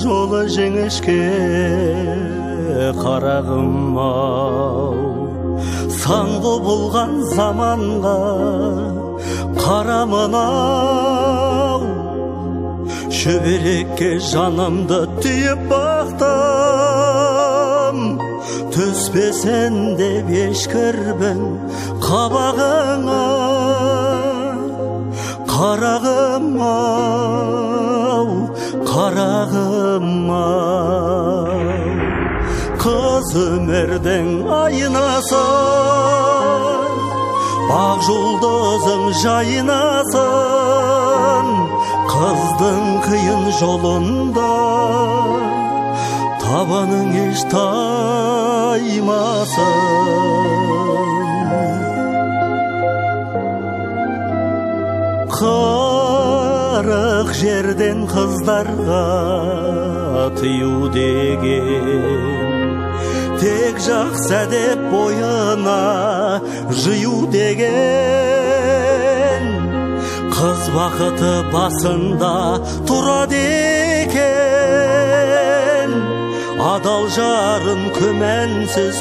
жолы жеңішке қарағым ау, саңғы болған заманға қарамын ау, шүберекке жанымды түйіп бақтым, түспесен деп ешкірбің қабағыңа, қарағым ау, қарағым ау. Қыз өмірдің айнасың, бақ жұлдызың жайнасың, қыздың қиын жолында табаның еш таймасын. Қырық жерден қыздарға тыю деген, тек жақсы деп бойына жию деген, қыз бақыты басында тұрады екен, адал жарын күмәнсіз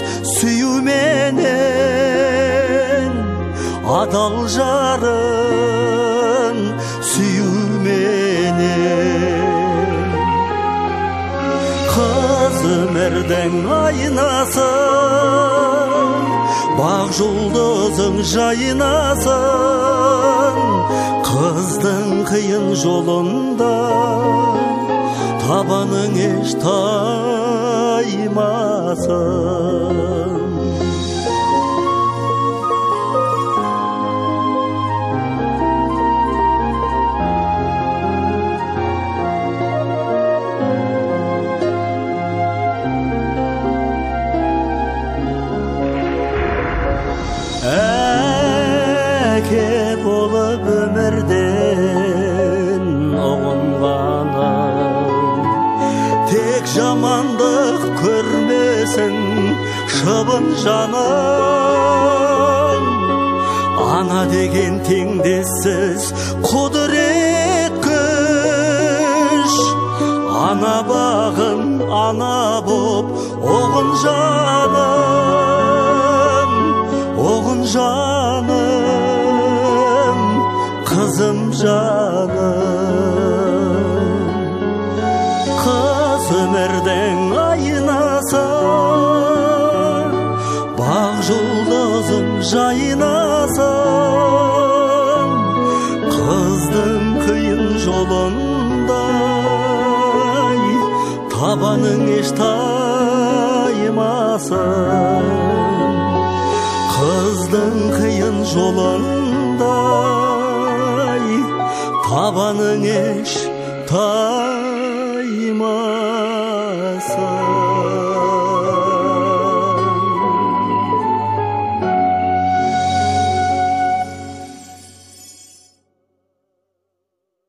сүюменен, адал жарын сүюменен. Қыз өмірдің айнасың, бақ жұлдызың жайнасың, қыздың қиын жолында табаның еш таймасын. Әке болып өмірден ұғынғаным, тек жамандық көрмесін шыбын жаным. Ана деген теңдессіз құдірет күш, ана бағын ана боп оғын жаным, оғын жаным, қызым жаным. Қыз өмірдің айнасың, бақ жұлдызың жайнасың, қыздың қиын жолында табаның еш таймасын. Қыздың қиын жолында табаның еш